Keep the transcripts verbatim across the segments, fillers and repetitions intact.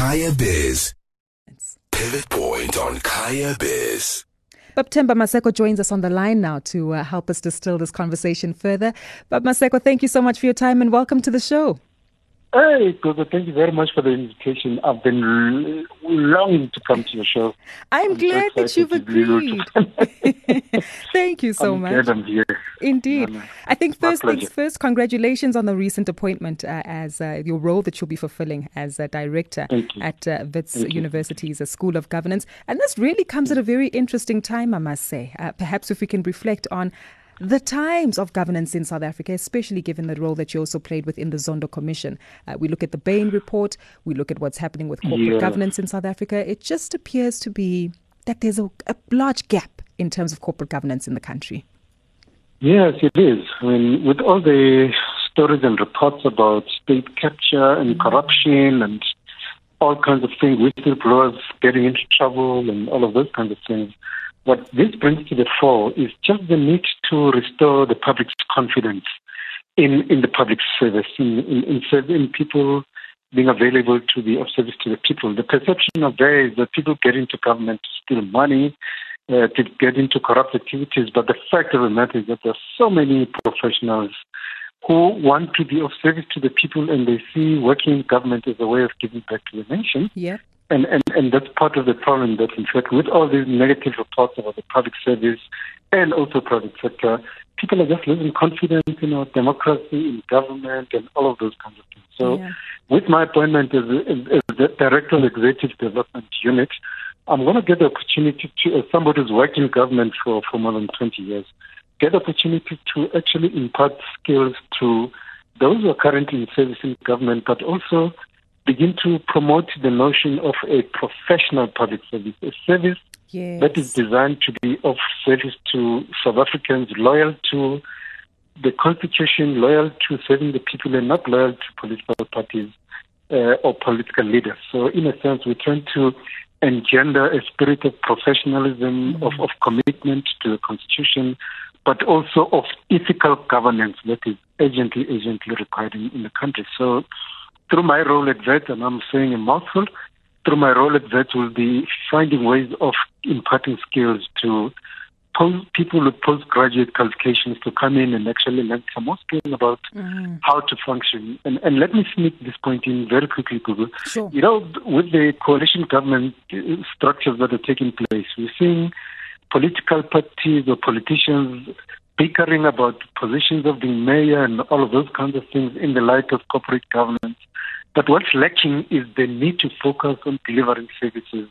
Kaya Biz. Pivot Point on Kaya Biz. Baptemba Maseko joins us on the line now to uh, help us distill this conversation further. But Maseko, thank you so much for your time and welcome to the show. Hey, Gogo, thank you very much for the invitation. I've been l- longing to come to your show. I'm, I'm glad so that you've agreed. Thank you so I'm much. glad I'm here. Indeed. No, no. I think My first pleasure. things first, congratulations on the recent appointment uh, as uh, your role that you'll be fulfilling as a director Thank you. at uh, Wits Thank you. University's uh, School of Governance. And this really comes at a very interesting time, I must say. Uh, perhaps if we can reflect on the times of governance in South Africa, especially given the role that you also played within the Zondo Commission. Uh, we look at the Bain report, we look at what's happening with corporate Yeah. governance in South Africa. It just appears to be that there's a, a large gap in terms of corporate governance in the country. Yes, it is. I mean, with all the stories and reports about state capture and corruption and all kinds of things, whistleblowers getting into trouble and all of those kinds of things, what this brings to the fore is just the need to restore the public's confidence in, in the public service, in, in, in, serv- in people being available to be of service to the people. The perception of there is that people get into government to steal money, uh, to get into corrupt activities, but the fact of the matter is that there are so many professionals who want to be of service to the people and they see working in government as a way of giving back to the nation. Yeah. And, and and that's part of the problem that, in fact, with all these negative reports about the public service and also private sector, people are just losing confidence in our democracy, in government, and all of those kinds of things. So Yeah. with my appointment as, as, as the Director of Executive Development Unit, I'm going to get the opportunity to, as somebody who's worked in government for, for more than twenty years, get the opportunity to actually impart skills to those who are currently in service in government, but also begin to promote the notion of a professional public service, a service Yes. that is designed to be of service to South Africans, loyal to the Constitution, loyal to serving the people, and not loyal to political parties uh, or political leaders. So, in a sense, we're trying to engender a spirit of professionalism, Mm. of, of commitment to the Constitution, but also of ethical governance that is urgently, urgently required in, in the country. So, through my role at V E T, and I'm saying a mouthful, through my role at V E T, we'll be finding ways of imparting skills to post, people with postgraduate qualifications to come in and actually learn some more skills about Mm. how to function. And, and let me sneak this point in very quickly, Google. Sure. You know, with the coalition government uh, structures that are taking place, we're seeing political parties or politicians bickering about positions of being mayor and all of those kinds of things in the light of corporate governance. But what's lacking is the need to focus on delivering services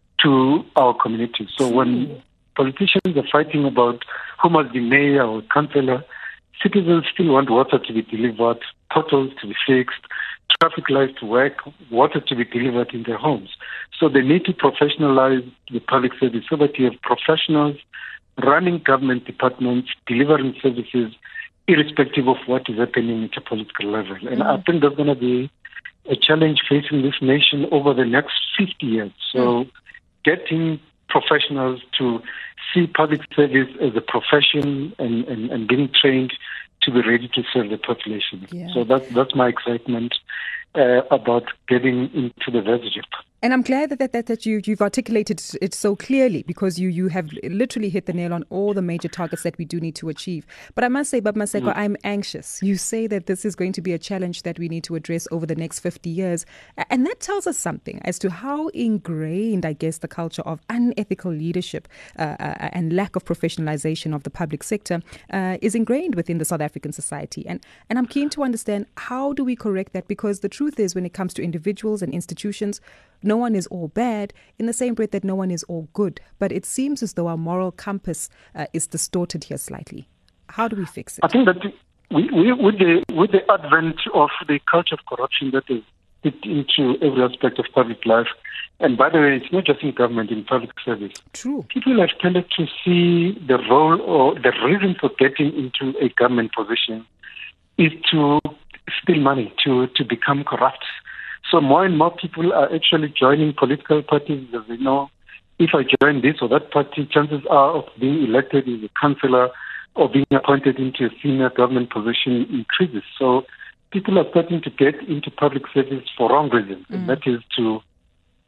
to our communities. So when politicians are fighting about who must be mayor or councillor, citizens still want water to be delivered, potholes to be fixed, traffic lights to work, water to be delivered in their homes. So they need to professionalize the public service so that you have professionals running government departments, delivering services, irrespective of what is happening at a political level. And Mm. I think that's going to be a challenge facing this nation over the next fifty years. So Mm. getting professionals to see public service as a profession and, and, and being trained to be ready to serve the population. Yeah. So that, that's my excitement uh, about getting into the leadership. And I'm glad that, that, that, that you, you've articulated it so clearly, because you, you have literally hit the nail on all the major targets that we do need to achieve. But I must say, Bab Maseko, mm. I'm anxious. You say that this is going to be a challenge that we need to address over the next fifty years. And that tells us something as to how ingrained, I guess, the culture of unethical leadership uh, uh, and lack of professionalization of the public sector uh, is ingrained within the South African society. And, and I'm keen to understand, how do we correct that? Because the truth is, when it comes to individuals and institutions, no one is all bad, in the same breath that no one is all good. But it seems as though our moral compass uh, is distorted here slightly. How do we fix it? I think that we, we, with the with the advent of the culture of corruption that is fit into every aspect of public life, and by the way, it's not just in government, in public service. True. People have tended to see the role or the reason for getting into a government position is to steal money, to, to become corrupt. So more and more people are actually joining political parties because they know, if I join this or that party, chances are of being elected as a councillor or being appointed into a senior government position increases. So people are starting to get into public service for wrong reasons, mm. and that is to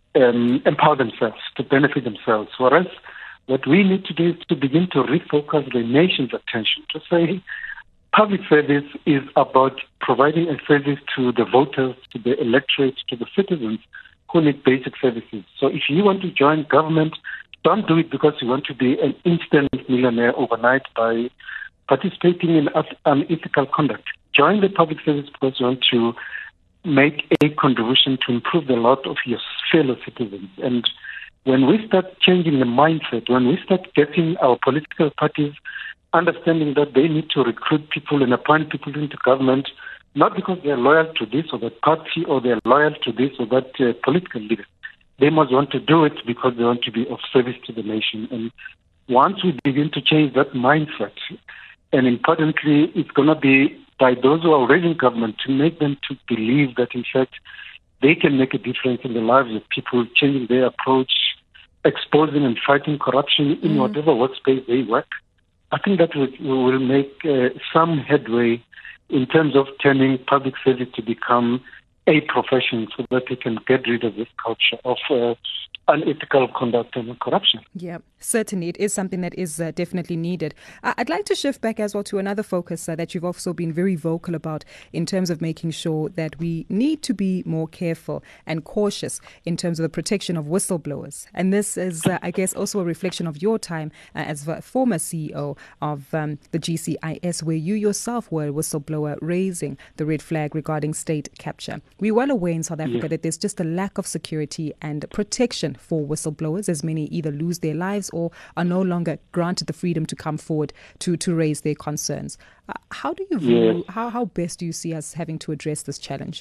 um, empower themselves, to benefit themselves. Whereas what we need to do is to begin to refocus the nation's attention to say public service is about providing a service to the voters, to the electorate, to the citizens who need basic services. So if you want to join government, don't do it because you want to be an instant millionaire overnight by participating in unethical conduct. Join the public service because you want to make a contribution to improve the lot of your fellow citizens. And when we start changing the mindset, when we start getting our political parties understanding that they need to recruit people and appoint people into government, not because they're loyal to this or that party or they're loyal to this or that uh, political leader. They must want to do it because they want to be of service to the nation. And once we begin to change that mindset, and importantly, it's going to be by those who are already in government to make them to believe that, in fact, they can make a difference in the lives of people, changing their approach, exposing and fighting corruption in mm. whatever workspace they work. I think that will, will make uh, some headway in terms of turning public service to become a profession so that we can get rid of this culture of uh, unethical conduct and corruption. Yeah, certainly. It is something that is uh, definitely needed. Uh, I'd like to shift back as well to another focus uh, that you've also been very vocal about in terms of making sure that we need to be more careful and cautious in terms of the protection of whistleblowers. And this is, uh, I guess, also a reflection of your time uh, as a former C E O of um, the G C I S, where you yourself were a whistleblower raising the red flag regarding state capture. We're well aware in South Africa yeah. that there's just a lack of security and protection for whistleblowers, as many either lose their lives or are no longer granted the freedom to come forward to, to raise their concerns. Uh, how do you view, yeah. how, how best do you see us having to address this challenge?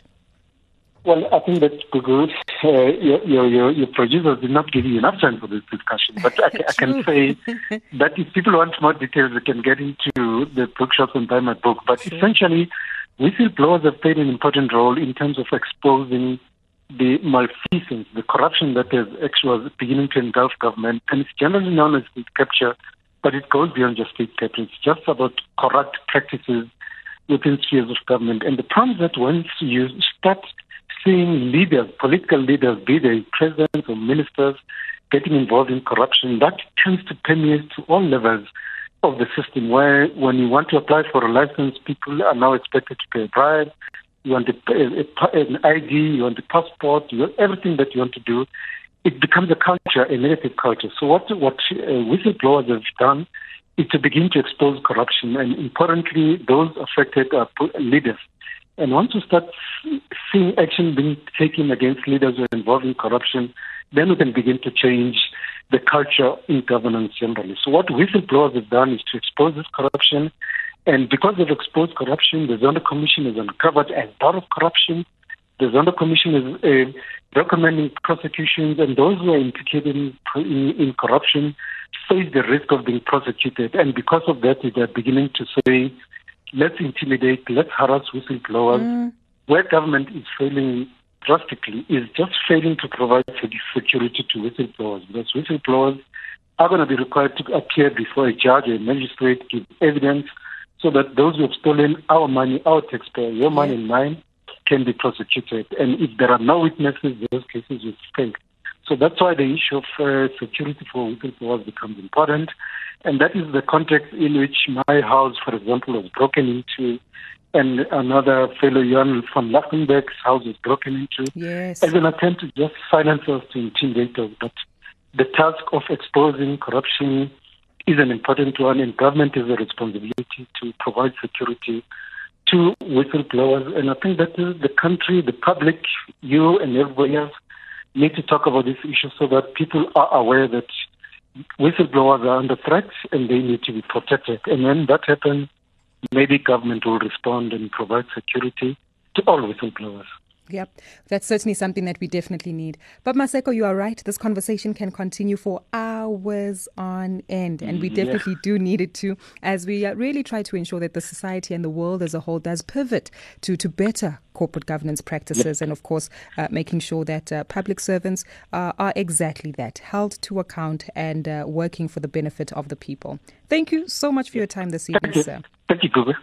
Well, I think that Gugu, uh, your, your, your producers did not give you enough time for this discussion. But I, I can say that if people want more details, they can get into the bookshops and buy my book. But sure. essentially, whistleblowers have played an important role in terms of exposing the malfeasance, the corruption that is actually was beginning to engulf government, and it's generally known as state capture, but it goes beyond just state capture. It's just about corrupt practices within spheres of government. And the problem is that once you start seeing leaders, political leaders, be they presidents or ministers, getting involved in corruption, that tends to permeate to all levels of the system, where when you want to apply for a license, people are now expected to pay a bribe. You want a, a, an I D, you want a passport, you want everything that you want to do. It becomes a culture, a negative culture. So what what uh, whistleblowers have done is to begin to expose corruption, and importantly, those affected are leaders. And once you start seeing action being taken against leaders who are involved in corruption, then we can begin to change the culture in governance generally. So what whistleblowers have done is to expose this corruption. And because they've exposed corruption, the Zondo Commission has uncovered a lot of corruption. The Zondo Commission is uh, recommending prosecutions, and those who are implicated in, in, in corruption face the risk of being prosecuted. And because of that, they are beginning to say, let's intimidate, let's harass whistleblowers. Mm. Where government is failing drastically is just failing to provide security to whistleblowers, because whistleblowers are going to be required to appear before a judge or a magistrate, give evidence, so that those who have stolen our money, our taxpayer, your money and mine, can be prosecuted. And if there are no witnesses, those cases will fail. So that's why the issue of uh, security for whistleblowers becomes important. And that is the context in which my house, for example, was broken into, and another fellow, Johan van Lachenberg's house was broken into, yes. as an attempt to just silence us, to intimidate us. But the task of exposing corruption is an important one, and government has a responsibility to provide security to whistleblowers. And I think that the country, the public, you and everybody else need to talk about this issue so that people are aware that whistleblowers are under threat and they need to be protected. And when that happens, maybe government will respond and provide security to all whistleblowers. Yep, that's certainly something that we definitely need. But Maseko, you are right. This conversation can continue for hours on end, and we definitely yeah. do need it to, as we really try to ensure that the society and the world as a whole does pivot to, to better corporate governance practices, yep. and of course, uh, making sure that uh, public servants uh, are exactly that, held to account and uh, working for the benefit of the people. Thank you so much for your time this evening, Thank you. sir. Thank you, Google.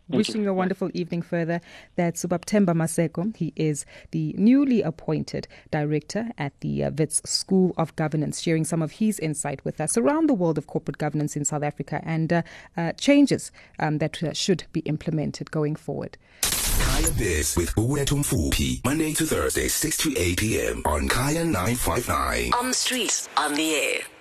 Wishing you a wonderful evening further. That's Subaptemba Maseko. He is the newly appointed director at the uh, Wits School of Governance, sharing some of his insight with us around the world of corporate governance in South Africa and uh, uh, changes um, that uh, should be implemented going forward. Kaya Biz with Uwetu Mfupi, Monday to Thursday, six to eight p.m. on Kaya nine five nine. On the street, on the air.